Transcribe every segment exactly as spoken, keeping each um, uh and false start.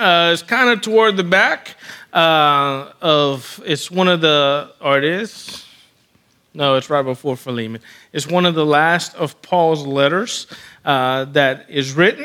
Uh, it's kind of toward the back uh, of, it's one of the, or it is, no, it's right before Philemon. It's one of the last of Paul's letters uh, that is written.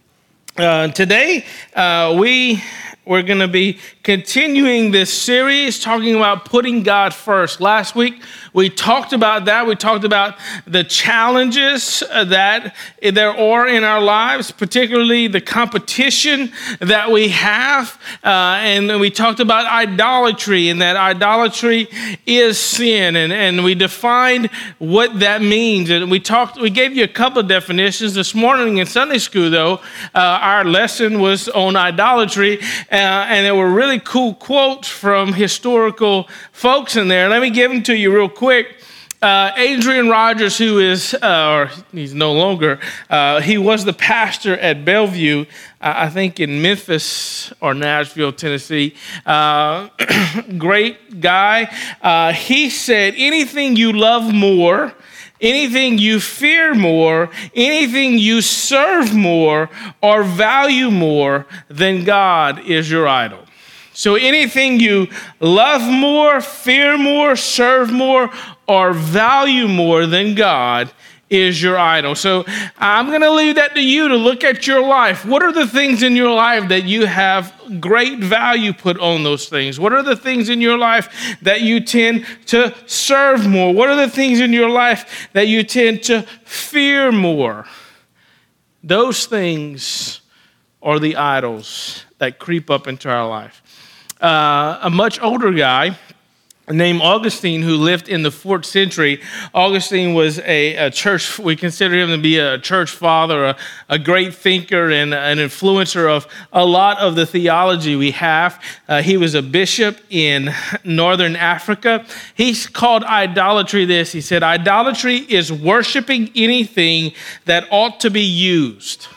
Uh, today, uh, we, we're going to be continuing this series talking about putting God first. Last week, we talked about that. We talked about the challenges that there are in our lives, particularly the competition that we have. Uh, and we talked about idolatry, and that idolatry is sin. And, and we defined what that means. And we talked. We gave you a couple of definitions. This morning in Sunday school, though, uh, our lesson was on idolatry. Uh, and there were really cool quotes from historical folks in there. Let me give them to you real quick. Uh, Adrian Rogers, who is, uh, or he's no longer, uh, he was the pastor at Bellevue, uh, I think in Memphis or Nashville, Tennessee. Uh, great guy. Uh, he said, anything you love more, anything you fear more, anything you serve more or value more than God is your idol. So anything you love more, fear more, serve more, or value more than God is your idol. So I'm going to leave that to you to look at your life. What are the things in your life that you have great value put on those things? What are the things in your life that you tend to serve more? What are the things in your life that you tend to fear more? Those things are the idols that creep up into our life. Uh, a much older guy named Augustine, who lived in the fourth century. Augustine was a, a church, we consider him to be a church father, a, a great thinker and an influencer of a lot of the theology we have. Uh, he was a bishop in northern Africa. He's called idolatry this. He said, idolatry is worshiping anything that ought to be used.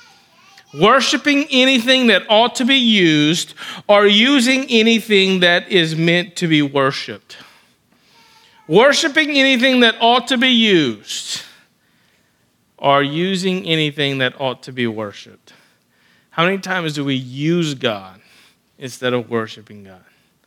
Worshiping anything that ought to be used, or using anything that is meant to be worshiped. Worshiping anything that ought to be used, or using anything that ought to be worshiped. How many times do we use God instead of worshiping God?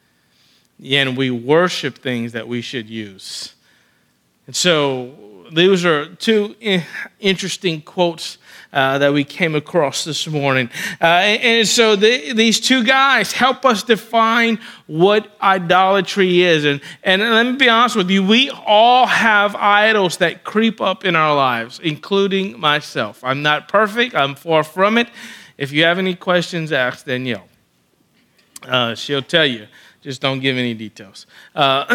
And we worship things that we should use. And so those are two interesting quotes Uh, that we came across this morning. Uh, and, and so the, these two guys help us define what idolatry is. And, and let me be honest with you, we all have idols that creep up in our lives, including myself. I'm not perfect. I'm far from it. If you have any questions, ask Danielle. Uh, she'll tell you. Just don't give any details. Uh,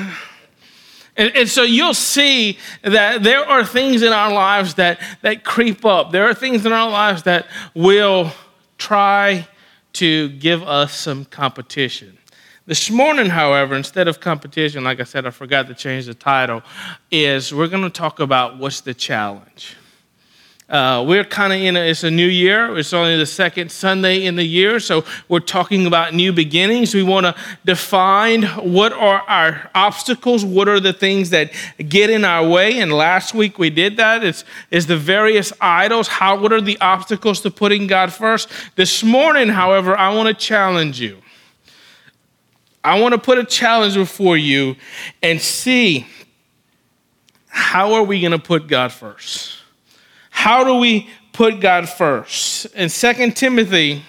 And, and so you'll see that there are things in our lives that, that creep up. There are things in our lives that will try to give us some competition. This morning, however, instead of competition, like I said, I forgot to change the title, is we're going to talk about what's the challenge. Uh, we're kind of in a, it's a new year. It's only the second Sunday in the year, so we're talking about new beginnings. We want to define what are our obstacles, what are the things that get in our way, and last week we did that. It's, it's the various idols. How, what are the obstacles to putting God first? This morning, however, I want to challenge you. I want to put a challenge before you and see, how are we going to put God first? How do we put God first? In Second Timothy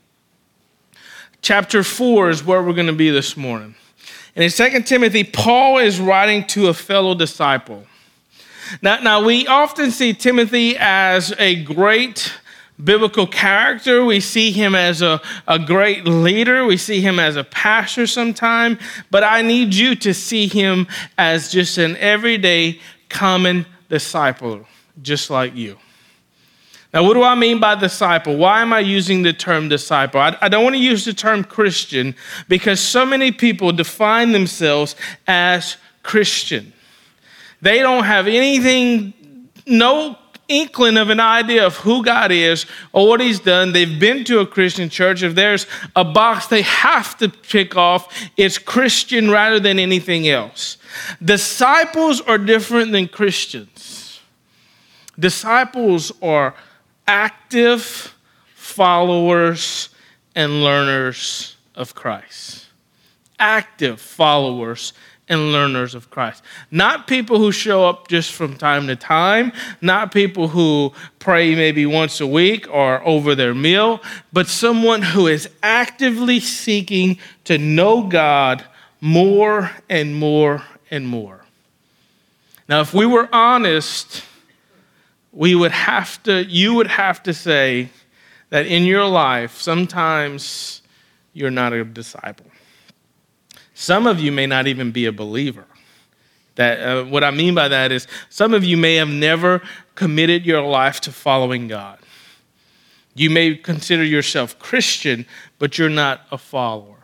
chapter four is where we're going to be this morning. And in Second Timothy, Paul is writing to a fellow disciple. Now, now we often see Timothy as a great biblical character. We see him as a, a great leader. We see him as a pastor sometime. But I need you to see him as just an everyday common disciple, just like you. Now, what do I mean by disciple? Why am I using the term disciple? I, I don't want to use the term Christian because so many people define themselves as Christian. They don't have anything, no inkling of an idea of who God is or what he's done. They've been to a Christian church. If there's a box they have to pick off, it's Christian rather than anything else. Disciples are different than Christians. Disciples are active followers and learners of Christ. Active followers and learners of Christ. Not people who show up just from time to time, not people who pray maybe once a week or over their meal, but someone who is actively seeking to know God more and more and more. Now, if we were honest, we would have to, you would have to say that in your life, sometimes you're not a disciple. Some of you may not even be a believer. That uh, what I mean by that is some of you may have never committed your life to following God. You may consider yourself Christian, but you're not a follower.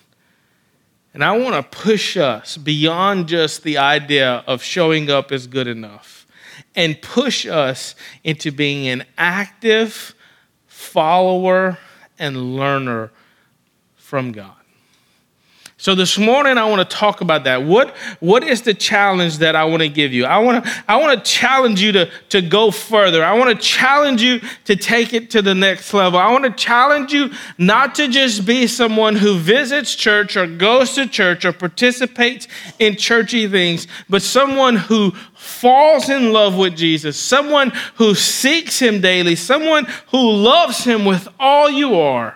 And I want to push us beyond just the idea of showing up is good enough and push us into being an active follower and learner from God. So this morning, I want to talk about that. What, what is the challenge that I want to give you? I want to, I want to challenge you to, to go further. I want to challenge you to take it to the next level. I want to challenge you not to just be someone who visits church or goes to church or participates in churchy things, but someone who falls in love with Jesus, someone who seeks him daily, someone who loves him with all you are.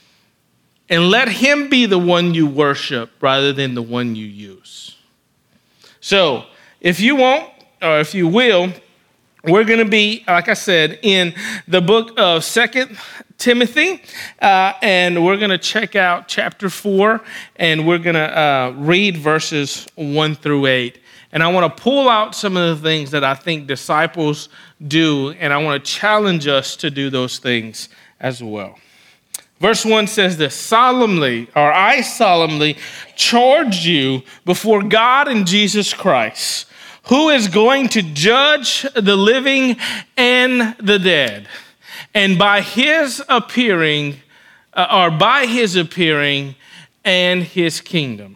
And let him be the one you worship rather than the one you use. So, if you won't, or if you will, we're going to be, like I said, in the book of Second Timothy, uh, and we're going to check out chapter four, and we're going to uh, read verses one through eight. And I want to pull out some of the things that I think disciples do, and I want to challenge us to do those things as well. Verse one says this, solemnly, or I solemnly charge you before God and Jesus Christ, who is going to judge the living and the dead. And by his appearing, uh, or by his appearing and his kingdom.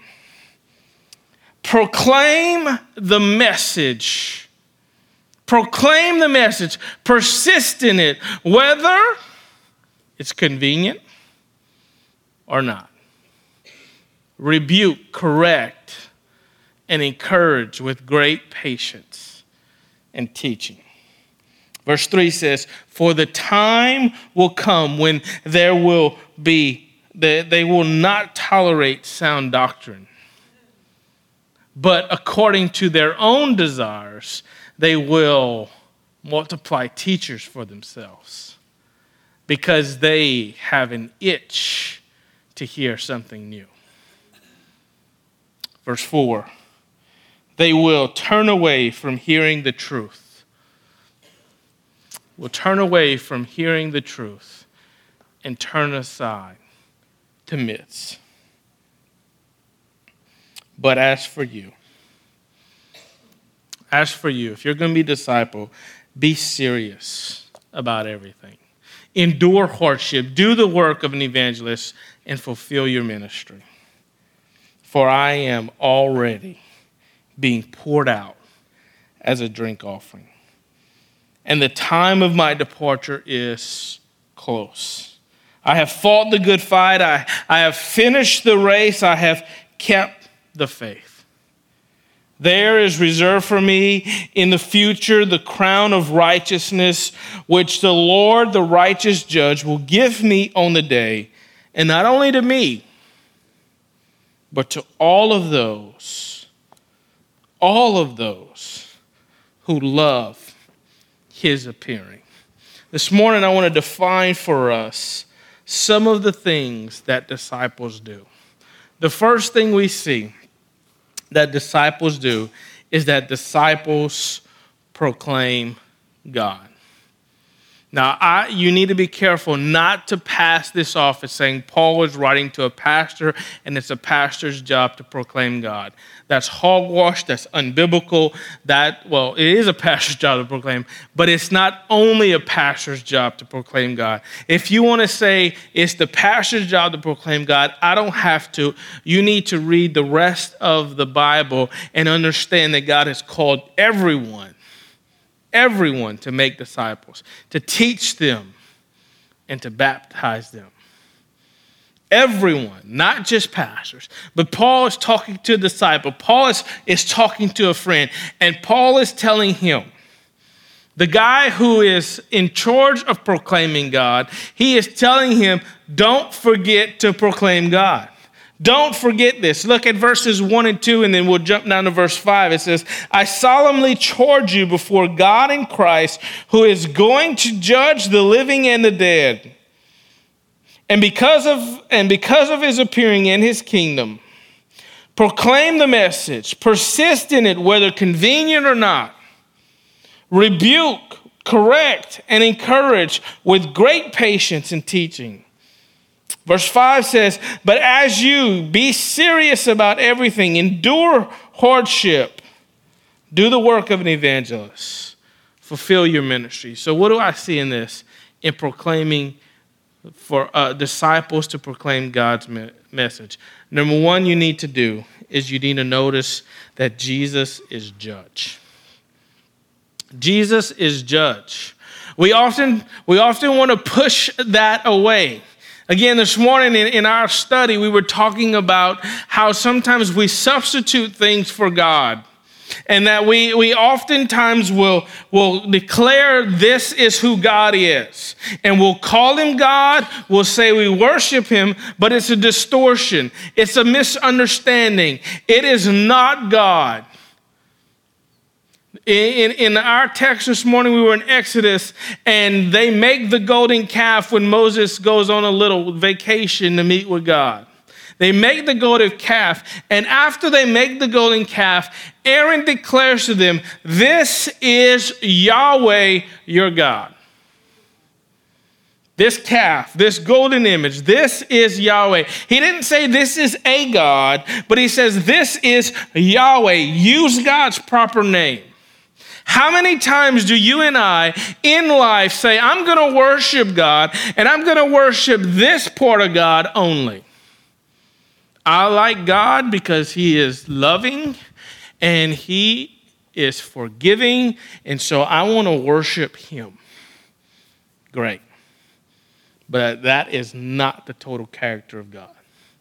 Proclaim the message. Proclaim the message. Persist in it, whether it's convenient or not. Rebuke, correct, and encourage with great patience and teaching. Verse three says, for the time will come when there will be, they, they will not tolerate sound doctrine, but according to their own desires, they will multiply teachers for themselves because they have an itch to hear something new. Verse four, they will turn away from hearing the truth. Will turn away from hearing the truth and turn aside to myths. But as for you, as for you, if you're going to be a disciple, be serious about everything. Endure hardship, do the work of an evangelist, and fulfill your ministry. For I am already being poured out as a drink offering, and the time of my departure is close. I have fought the good fight. I, I have finished the race. I have kept the faith. There is reserved for me in the future the crown of righteousness, which the Lord, the righteous judge, will give me on the day, and not only to me, but to all of those, all of those who love his appearing. This morning, I want to define for us some of the things that disciples do. The first thing we see that disciples do is that disciples proclaim God. Now, I, you need to be careful not to pass this off as saying Paul is writing to a pastor and it's a pastor's job to proclaim God. That's hogwash, that's unbiblical. That, well, it is a pastor's job to proclaim, but it's not only a pastor's job to proclaim God. If you want to say it's the pastor's job to proclaim God, I don't have to. You need to read the rest of the Bible and understand that God has called everyone Everyone to make disciples, to teach them, and to baptize them. everyone, not just pastors, but Paul is talking to a disciple. Paul is, is talking to a friend, and Paul is telling him, the guy who is in charge of proclaiming God, he is telling him, don't forget to proclaim God. Don't forget this. Look at verses one and two, and then we'll jump down to verse five. It says, I solemnly charge you before God in Christ, who is going to judge the living and the dead. And because of, and because of his appearing in his kingdom, proclaim the message, persist in it, whether convenient or not. Rebuke, correct, and encourage with great patience and teaching. Verse five says, but as you be serious about everything, endure hardship, do the work of an evangelist, fulfill your ministry. So what do I see in this? In proclaiming for uh, disciples to proclaim God's me- message. Number one you need to do is you need to notice that Jesus is judge. Jesus is judge. We often, we often want to push that away. Again, this morning in, in our study, we were talking about how sometimes we substitute things for God. And that we, we oftentimes will, will declare this is who God is. And we'll call him God. We'll say we worship him, but it's a distortion. It's a misunderstanding. It is not God. In, in our text this morning, we were in Exodus, and they make the golden calf when Moses goes on a little vacation to meet with God. They make the golden calf, and after they make the golden calf, Aaron declares to them, this is Yahweh your God. This calf, this golden image, this is Yahweh. He didn't say this is a God, but he says this is Yahweh. Use God's proper name. How many times do you and I in life say, I'm going to worship God, and I'm going to worship this part of God only? I like God because he is loving and he is forgiving, and so I want to worship him. Great. But that is not the total character of God.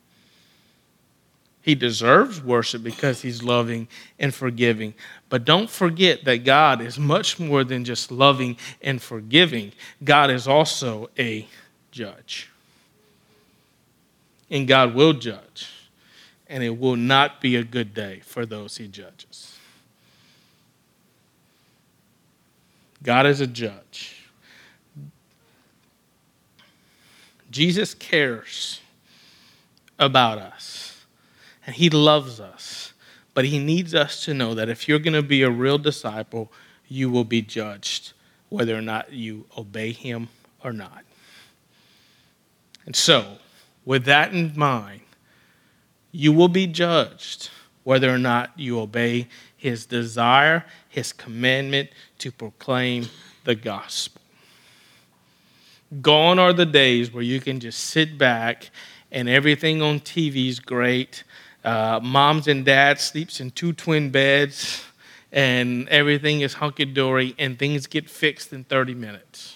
He deserves worship because he's loving and forgiving. But don't forget that God is much more than just loving and forgiving. God is also a judge. And God will judge. And it will not be a good day for those he judges. God is a judge. Jesus cares about us. And he loves us, but he needs us to know that if you're going to be a real disciple, you will be judged, whether or not you obey him or not. And so, with that in mind, you will be judged whether or not you obey his desire, his commandment to proclaim the gospel. Gone are the days where you can just sit back and everything on T V is great. Uh, moms and dads sleeps in two twin beds, and everything is hunky-dory, and things get fixed in thirty minutes.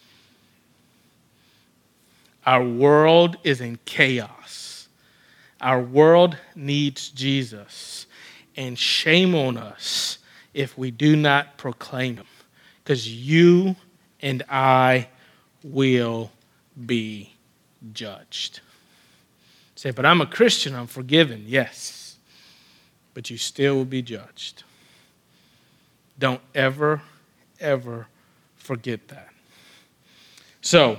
Our world is in chaos. Our world needs Jesus, and shame on us if we do not proclaim him, because you and I will be judged. Say, but I'm a Christian, I'm forgiven. Yes, but you still will be judged. Don't ever, ever forget that. So,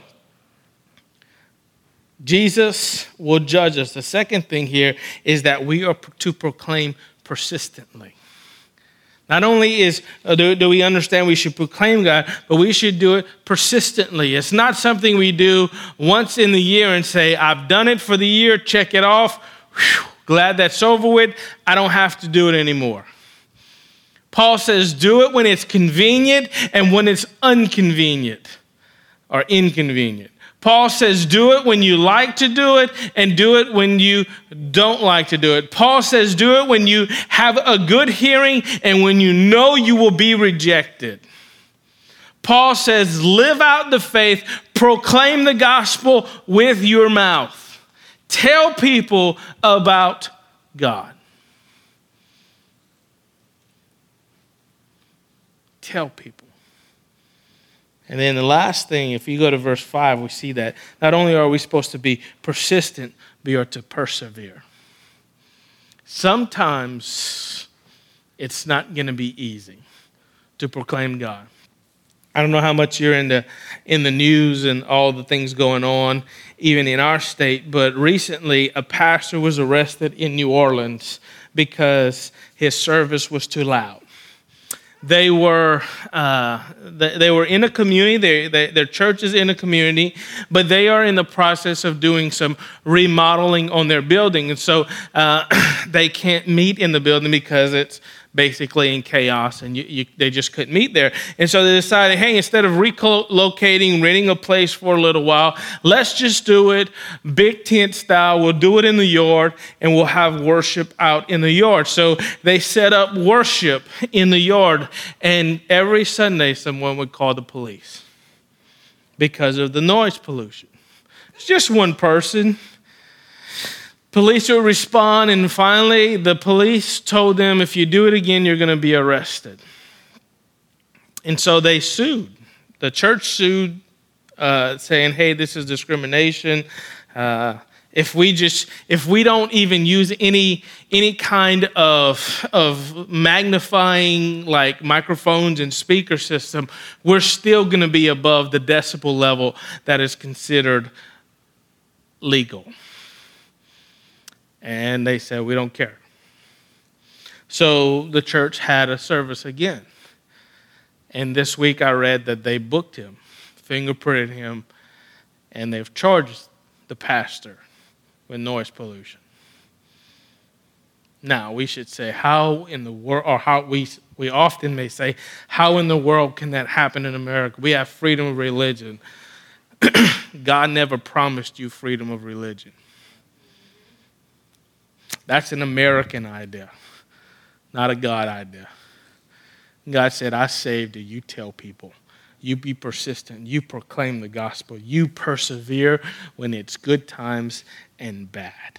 Jesus will judge us. The second thing here is that we are to proclaim persistently. Not only is uh, do, do we understand we should proclaim God, but we should do it persistently. It's not something we do once in the year and say, I've done it for the year, check it off. Whew, glad that's over with. I don't have to do it anymore. Paul says, do it when it's convenient and when it's inconvenient or inconvenient. Paul says, do it when you like to do it and do it when you don't like to do it. Paul says, do it when you have a good hearing and when you know you will be rejected. Paul says, live out the faith, proclaim the gospel with your mouth. Tell people about God. Tell people. And then the last thing, if you go to verse five, we see that not only are we supposed to be persistent, we are to persevere. Sometimes it's not going to be easy to proclaim God. I don't know how much you're in the, in the news and all the things going on, even in our state, but recently a pastor was arrested in New Orleans because his service was too loud. They were uh, they were in a community. They, they, their church is in a community, but they are in the process of doing some remodeling on their building, and so uh, they can't meet in the building because it's basically in chaos, and you, you, they just couldn't meet there. And so they decided, hey, instead of relocating, renting a place for a little while, let's just do it big tent style. We'll do it in the yard, and we'll have worship out in the yard. So they set up worship in the yard, and every Sunday someone would call the police because of the noise pollution. It's just one person. Police would respond, and finally the police told them, if you do it again, you're going to be arrested. And so they sued. The church sued, uh, saying, hey, this is discrimination. Uh, if we just, if we don't even use any any kind of, of magnifying like microphones and speaker system, we're still going to be above the decibel level that is considered legal. And they said, we don't care. So the church had a service again. And this week I read that they booked him, fingerprinted him, and they've charged the pastor with noise pollution. Now, we should say, how in the world, or how we, we often may say, how in the world can that happen in America? We have freedom of religion. God never promised you freedom of religion. That's an American idea, not a God idea. God said, I saved you. You tell people. You be persistent. You proclaim the gospel. You persevere when it's good times and bad.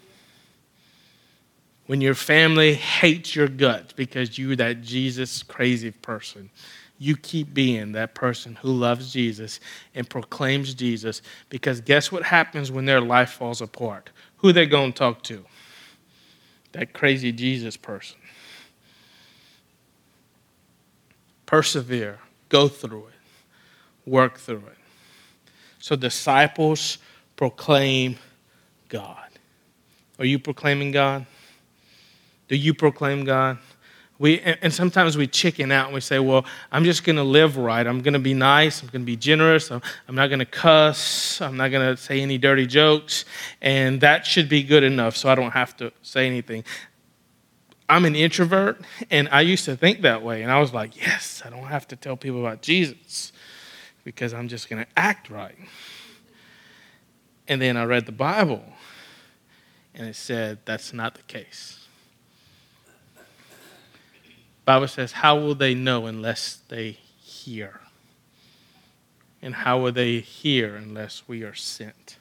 When your family hates your guts because you're that Jesus crazy person, you keep being that person who loves Jesus and proclaims Jesus, because guess what happens when their life falls apart? Who they going to talk to? That crazy Jesus person. Persevere. Go through it. Work through it. So disciples proclaim God. Are you proclaiming God? Do you proclaim God? We and sometimes we chicken out and we say, well, I'm just going to live right. I'm going to be nice. I'm going to be generous. I'm, I'm not going to cuss. I'm not going to say any dirty jokes. And that should be good enough so I don't have to say anything. I'm an introvert, and I used to think that way. And I was like, yes, I don't have to tell people about Jesus because I'm just going to act right. And then I read the Bible, and it said that's not the case. Bible says, how will they know unless they hear? And how will they hear unless we are sent?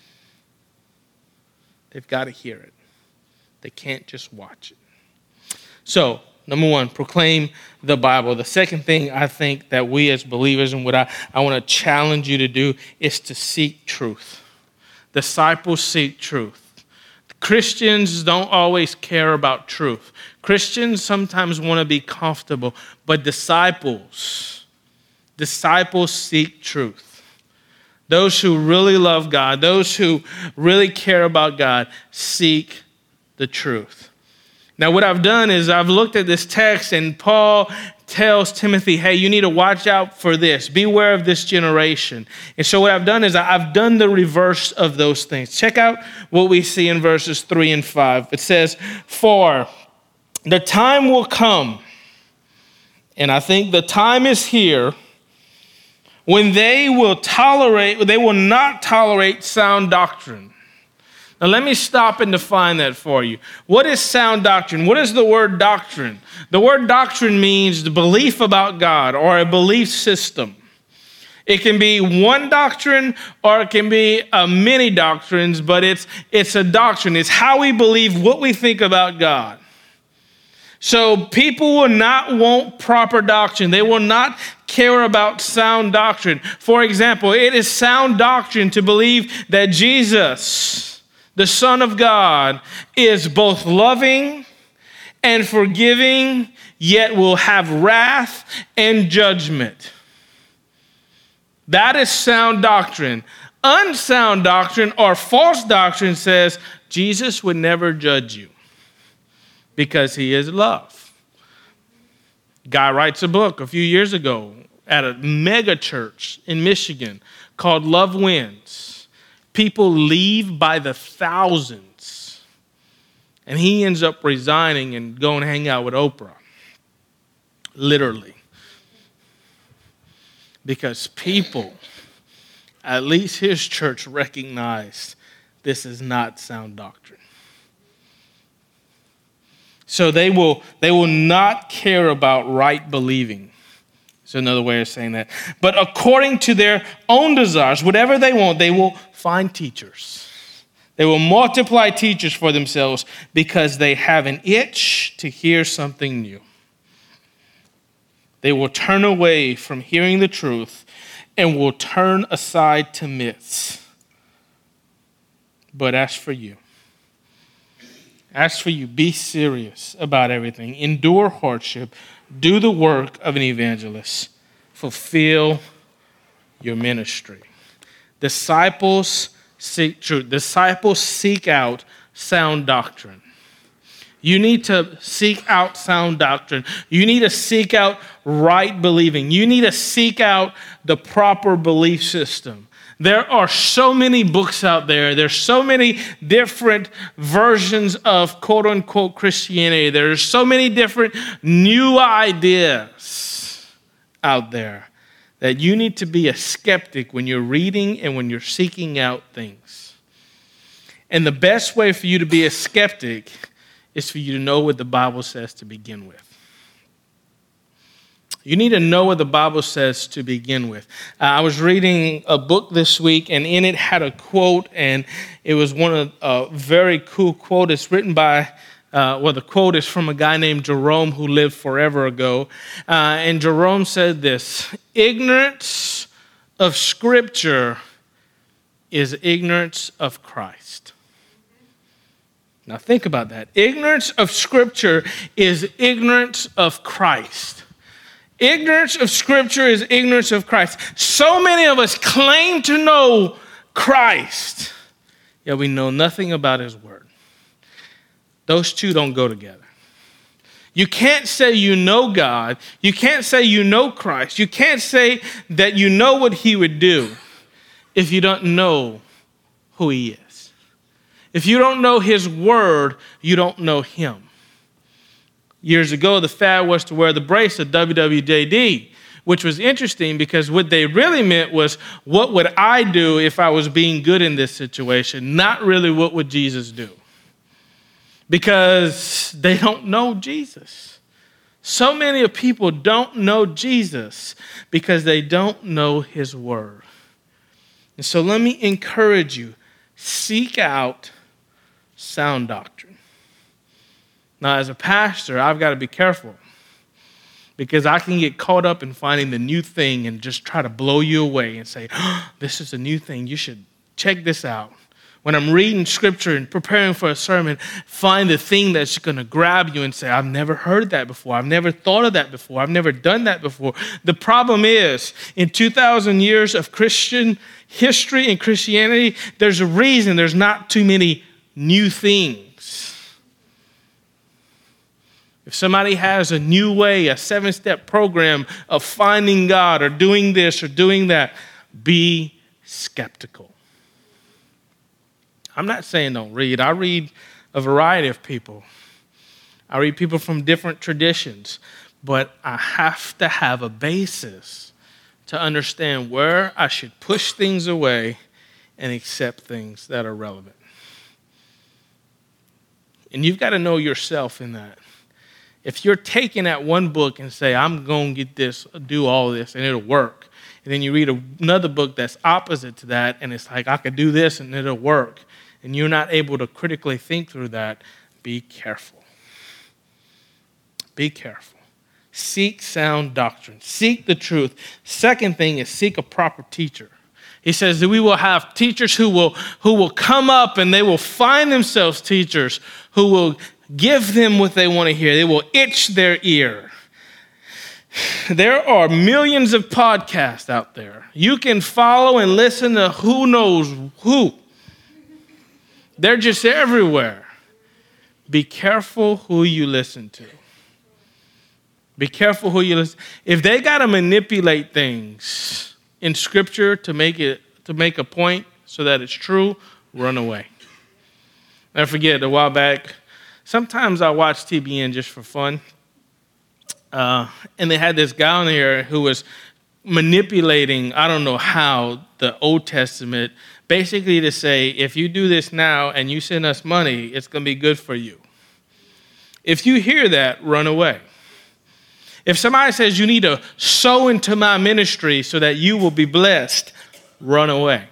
They've got to hear it. They can't just watch it. So, number one, proclaim the Bible. The second thing I think that we as believers, and what I, I want to challenge you to do, is to seek truth. Disciples seek truth. Christians don't always care about truth. Christians sometimes want to be comfortable, but disciples, disciples seek truth. Those who really love God, those who really care about God, seek the truth. Now, what I've done is I've looked at this text, and Paul tells Timothy, hey, you need to watch out for this. Beware of this generation. And so what I've done is I've done the reverse of those things. Check out what we see in verses three and five. It says, for the time will come, and I think the time is here, when they will tolerate, they will not tolerate sound doctrine. Now, let me stop and define that for you. What is sound doctrine? What is the word doctrine? The word doctrine means the belief about God or a belief system. It can be one doctrine or it can be uh, many doctrines, but it's, it's a doctrine. It's how we believe, what we think about God. So people will not want proper doctrine. They will not care about sound doctrine. For example, it is sound doctrine to believe that Jesus, the Son of God, is both loving and forgiving, yet will have wrath and judgment. That is sound doctrine. Unsound doctrine or false doctrine says Jesus would never judge you because he is love. Guy writes a book a few years ago at a mega church in Michigan called Love Wins. People leave by the thousands. And he ends up resigning and going to hang out with Oprah. Literally. Because people, at least his church, recognized this is not sound doctrine. So they will, they will not care about right believing. It's another way of saying that. But according to their own desires, whatever they want, they will find teachers. They will multiply teachers for themselves because they have an itch to hear something new. They will turn away from hearing the truth and will turn aside to myths. But as for you, as for you, be serious about everything. Endure hardship. Do the work of an evangelist. Fulfill your ministry. Disciples seek truth. Disciples seek out sound doctrine. You need to seek out sound doctrine. You need to seek out right believing. You need to seek out the proper belief system. There are so many books out there. There's so many different versions of quote-unquote Christianity. There's so many different new ideas out there that you need to be a skeptic when you're reading and when you're seeking out things. And the best way for you to be a skeptic is for you to know what the Bible says to begin with. You need to know what the Bible says to begin with. Uh, I was reading a book this week, and in it had a quote, and it was one of a uh, very cool quote. It's written by, uh, well, the quote is from a guy named Jerome who lived forever ago. Uh, and Jerome said this: ignorance of Scripture is ignorance of Christ. Now think about that. Ignorance of Scripture is ignorance of Christ. Ignorance of Scripture is ignorance of Christ. So many of us claim to know Christ, yet we know nothing about his word. Those two don't go together. You can't say you know God. You can't say you know Christ. You can't say that you know what he would do if you don't know who he is. If you don't know his word, you don't know him. Years ago, the fad was to wear the bracelet, W W J D, which was interesting because what they really meant was, what would I do if I was being good in this situation? Not really what would Jesus do. Because they don't know Jesus. So many of people don't know Jesus because they don't know his word. And so let me encourage you, seek out sound doctrine. Now, as a pastor, I've got to be careful because I can get caught up in finding the new thing and just try to blow you away and say, oh, this is a new thing. You should check this out. When I'm reading scripture and preparing for a sermon, find the thing that's going to grab you and say, I've never heard that before. I've never thought of that before. I've never done that before. The problem is, in two thousand years of Christian history and Christianity, there's a reason there's not too many new things. If somebody has a new way, a seven-step program of finding God or doing this or doing that, be skeptical. I'm not saying don't read. I read a variety of people. I read people from different traditions, but I have to have a basis to understand where I should push things away and accept things that are relevant. And you've got to know yourself in that. If you're taking that one book and say, I'm going to get this, do all this, and it'll work, And then you read another book that's opposite to that, and it's like, I could do this and it'll work. And you're not able to critically think through that. Be careful. Be careful. Seek sound doctrine. Seek the truth. Second thing is seek a proper teacher. He says that we will have teachers who will, who will come up and they will find themselves teachers who will give them what they want to hear. They will itch their ear. There are millions of podcasts out there. You can follow and listen to who knows who. They're just everywhere. Be careful who you listen to. Be careful who you listen. If they got to manipulate things in Scripture to make it to make a point so that it's true, run away. I forget a while back. Sometimes I watch T B N just for fun, uh, and they had this guy on there who was manipulating. I don't know how the Old Testament, basically to say, if you do this now and you send us money, it's going to be good for you. If you hear that, run away. If somebody says you need to sow into my ministry so that you will be blessed, run away.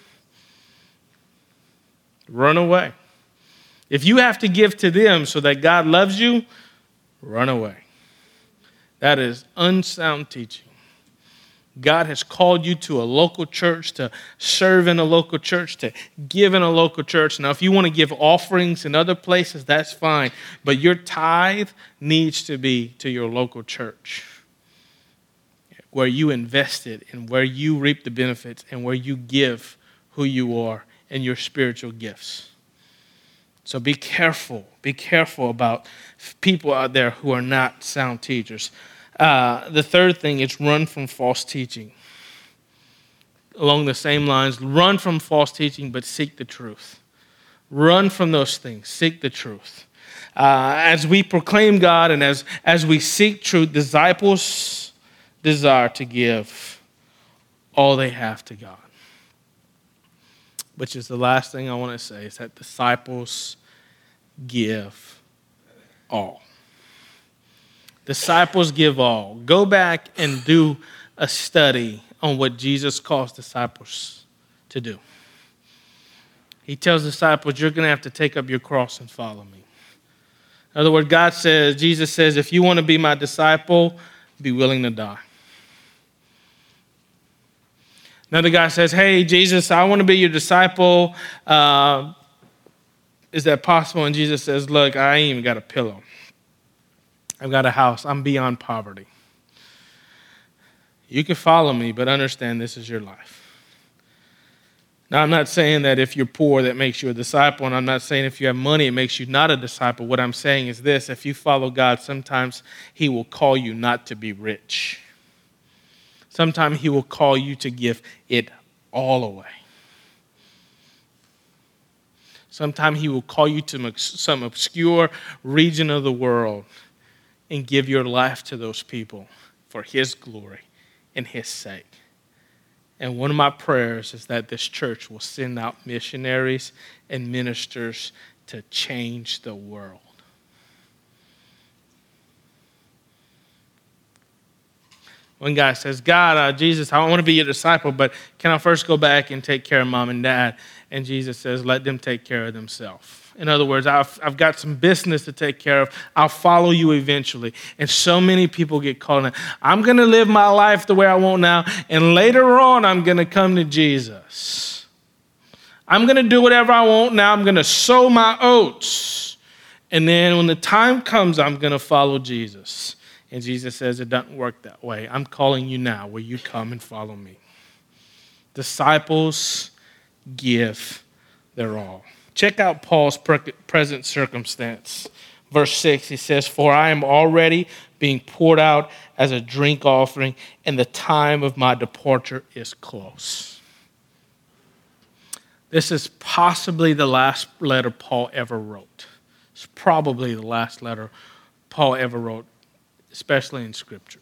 Run away. If you have to give to them so that God loves you, run away. That is unsound teaching. God has called you to a local church, to serve in a local church, to give in a local church. Now, if you want to give offerings in other places, that's fine. But your tithe needs to be to your local church, where you invested and where you reap the benefits and where you give who you are and your spiritual gifts. So be careful. Be careful about people out there who are not sound teachers. Uh, the third thing is run from false teaching. Along the same lines, run from false teaching, but seek the truth. Run from those things. Seek the truth. Uh, as we proclaim God and as, as we seek truth, disciples desire to give all they have to God. Which is the last thing I want to say, is that disciples give all. Disciples give all. Go back and do a study on what Jesus calls disciples to do. He tells disciples, you're going to have to take up your cross and follow me. In other words, God says, Jesus says, if you want to be my disciple, be willing to die. Another guy says, hey, Jesus, I want to be your disciple. Uh, is that possible? And Jesus says, look, I ain't even got a pillow. I've got a house. I'm beyond poverty. You can follow me, but understand this is your life. Now, I'm not saying that if you're poor, that makes you a disciple, and I'm not saying if you have money, it makes you not a disciple. What I'm saying is this: if you follow God, sometimes he will call you not to be rich. Sometimes he will call you to give it all away. Sometimes he will call you to some obscure region of the world and give your life to those people for his glory and his sake. And one of my prayers is that this church will send out missionaries and ministers to change the world. One guy says, God, uh, Jesus, I want to be your disciple, but can I first go back and take care of mom and dad? And Jesus says, let them take care of themselves. In other words, I've, I've got some business to take care of. I'll follow you eventually. And so many people get caught in, I'm going to live my life the way I want now, and later on, I'm going to come to Jesus. I'm going to do whatever I want now. I'm going to sow my oats. And then when the time comes, I'm going to follow Jesus. And Jesus says, it doesn't work that way. I'm calling you now. Will you come and follow me? Disciples give their all. Check out Paul's present circumstance. Verse six, he says, for I am already being poured out as a drink offering, and the time of my departure is close. This is possibly the last letter Paul ever wrote. It's probably the last letter Paul ever wrote, especially in Scripture.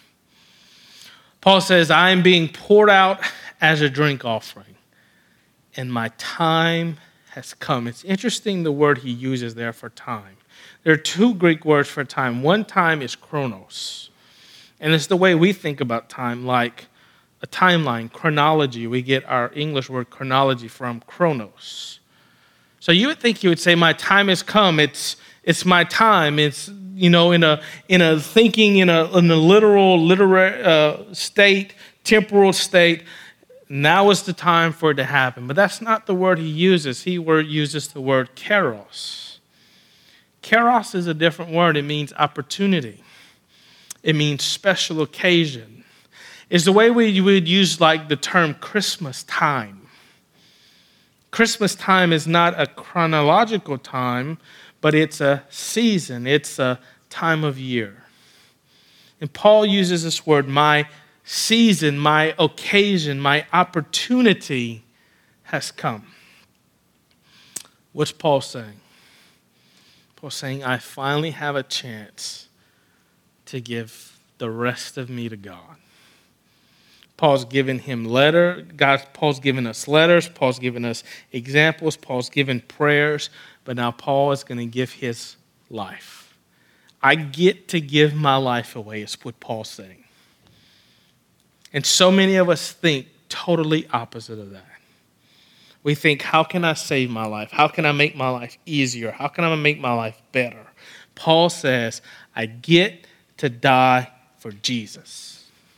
Paul says, I am being poured out as a drink offering, and my time has come. It's interesting the word he uses there for time. There are two Greek words for time. One time is chronos, and it's the way we think about time, like a timeline, chronology. We get our English word chronology from chronos. So you would think you would say, my time has come. It's it's my time. It's, you know, in a in a thinking in a in a literal literary uh, state, temporal state. Now is the time for it to happen. But that's not the word he uses. He word uses the word kairos. Kairos is a different word. It means opportunity. It means special occasion. It's the way we would use like the term Christmas time. Christmas time is not a chronological time, but it's a season. It's a time of year. And Paul uses this word, my season, my occasion, my opportunity has come. What's Paul saying? Paul's saying, I finally have a chance to give the rest of me to God. Paul's given him letter. God, Paul's given us letters. Paul's given us examples. Paul's given prayers. But now Paul is going to give his life. I get to give my life away, is what Paul's saying. And so many of us think totally opposite of that. We think, how can I save my life? How can I make my life easier? How can I make my life better? Paul says, I get to die for Jesus.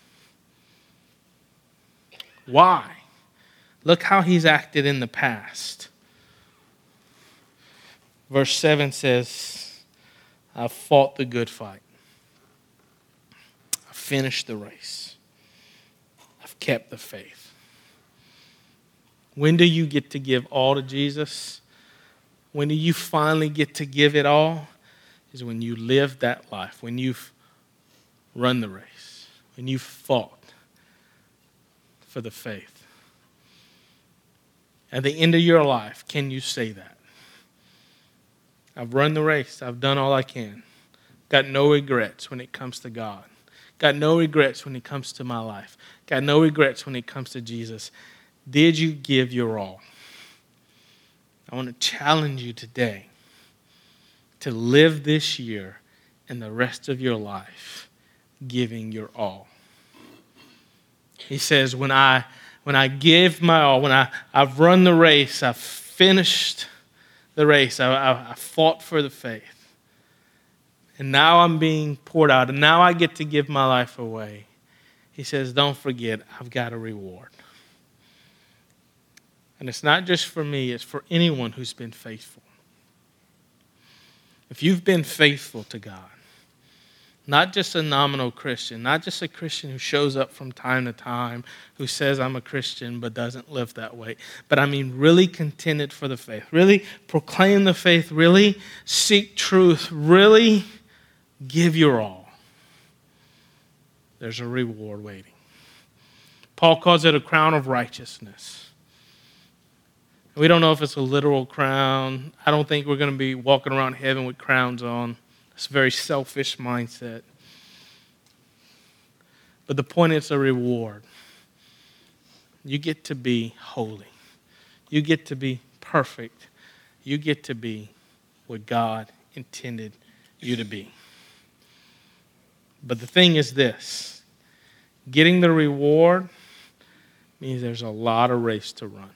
Why? Look how he's acted in the past. Verse seven says, I've fought the good fight. I've finished the race. I've kept the faith. When do you get to give all to Jesus? When do you finally get to give it all? Is when you live that life, when you've run the race, when you've fought for the faith. At the end of your life, can you say that? I've run the race. I've done all I can. Got no regrets when it comes to God. Got no regrets when it comes to my life. Got no regrets when it comes to Jesus. Did you give your all? I want to challenge you today to live this year and the rest of your life giving your all. He says, when I when I give my all, when I, I've run the race, I've finished the race, I, I, I fought for the faith, and now I'm being poured out, and now I get to give my life away. He says, don't forget, I've got a reward. And it's not just for me, it's for anyone who's been faithful. If you've been faithful to God, not just a nominal Christian, not just a Christian who shows up from time to time, who says I'm a Christian but doesn't live that way, but I mean really contended for the faith, really proclaim the faith, really seek truth, really give your all. There's a reward waiting. Paul calls it a crown of righteousness. We don't know if it's a literal crown. I don't think we're going to be walking around heaven with crowns on. It's a very selfish mindset. But the point is a reward. You get to be holy. You get to be perfect. You get to be what God intended you to be. But the thing is this. Getting the reward means there's a lot of race to run.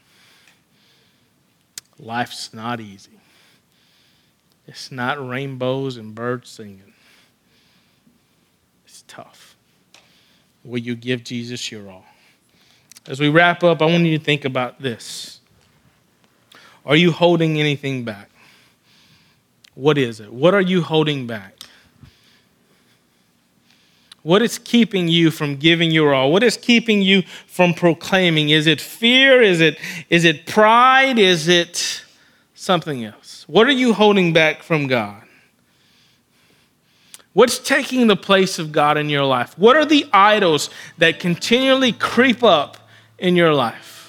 Life's not easy. It's not rainbows and birds singing. It's tough. Will you give Jesus your all? As we wrap up, I want you to think about this. Are you holding anything back? What is it? What are you holding back? What is keeping you from giving your all? What is keeping you from proclaiming? Is it fear? Is it, is it pride? Is it something else? What are you holding back from God? What's taking the place of God in your life? What are the idols that continually creep up in your life?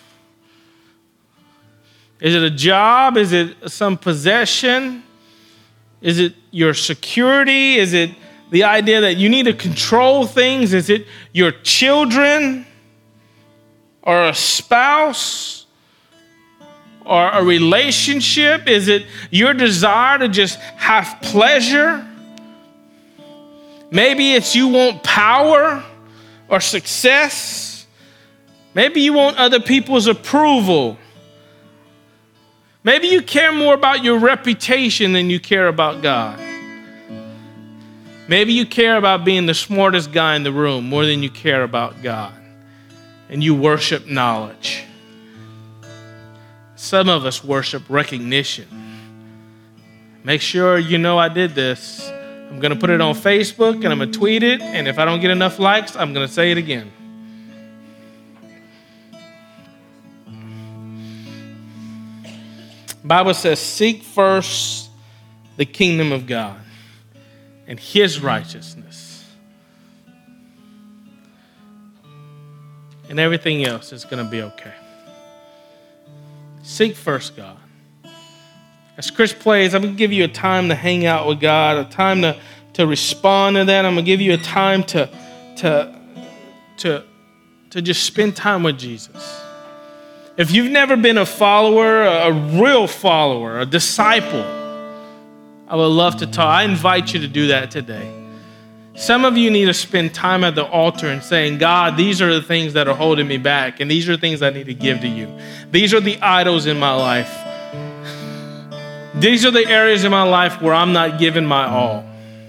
Is it a job? Is it some possession? Is it your security? Is it the idea that you need to control things? Is it your children or a spouse or a relationship? Is it your desire to just have pleasure? Maybe it's you want power or success. Maybe you want other people's approval. Maybe you care more about your reputation than you care about God. Maybe you care about being the smartest guy in the room more than you care about God. And you worship knowledge. Some of us worship recognition. Make sure you know I did this. I'm going to put it on Facebook and I'm going to tweet it. And if I don't get enough likes, I'm going to say it again. The Bible says, seek first the kingdom of God and his righteousness. And everything else is going to be okay. Seek first God. As Chris plays, I'm going to give you a time to hang out with God, a time to, to respond to that. I'm going to give you a time to, to, to, to just spend time with Jesus. If you've never been a follower, a real follower, a disciple, I would love to talk. I invite you to do that today. Some of you need to spend time at the altar and saying, God, these are the things that are holding me back, and these are the things I need to give to you. These are the idols in my life. These are the areas in my life where I'm not giving my all.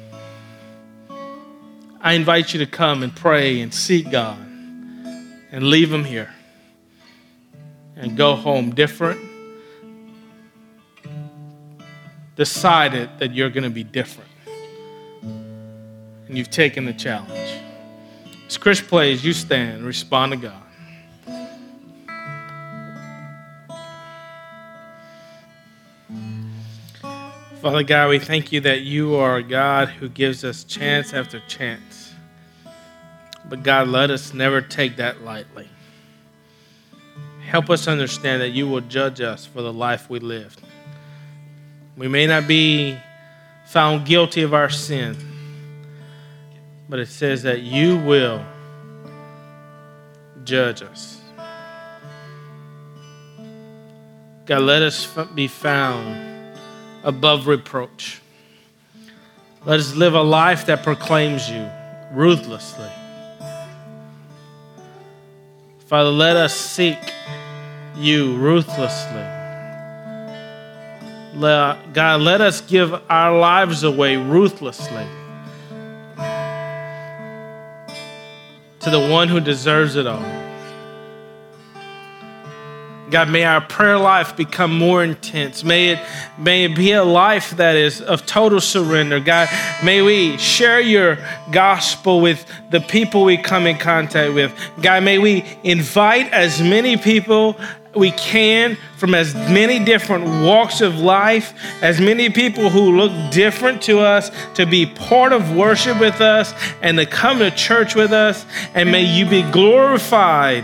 I invite you to come and pray and seek God and leave him here and go home different. Decided that you're going to be different. And you've taken the challenge. As Chris plays, you stand, respond to God. Father God, we thank you that you are a God who gives us chance after chance. But God, let us never take that lightly. Help us understand that you will judge us for the life we lived. We may not be found guilty of our sin, but it says that you will judge us. God, let us be found above reproach. Let us live a life that proclaims you ruthlessly. Father, let us seek you ruthlessly. Let, God, let us give our lives away ruthlessly to the one who deserves it all. God, may our prayer life become more intense. May it, may it be a life that is of total surrender. God, may we share your gospel with the people we come in contact with. God, may we invite as many people we can from as many different walks of life, as many people who look different to us, to be part of worship with us and to come to church with us. And may you be glorified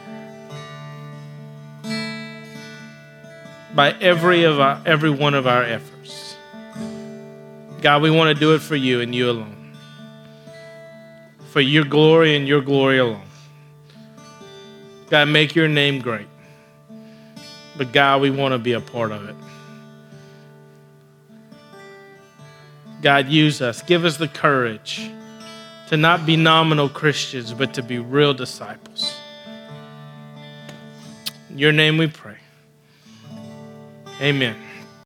by every of our, every one of our efforts. God, we want to do it for you and you alone. For your glory and your glory alone. God, make your name great. But God, we want to be a part of it. God, use us. Give us the courage to not be nominal Christians, but to be real disciples. In your name we pray. Amen.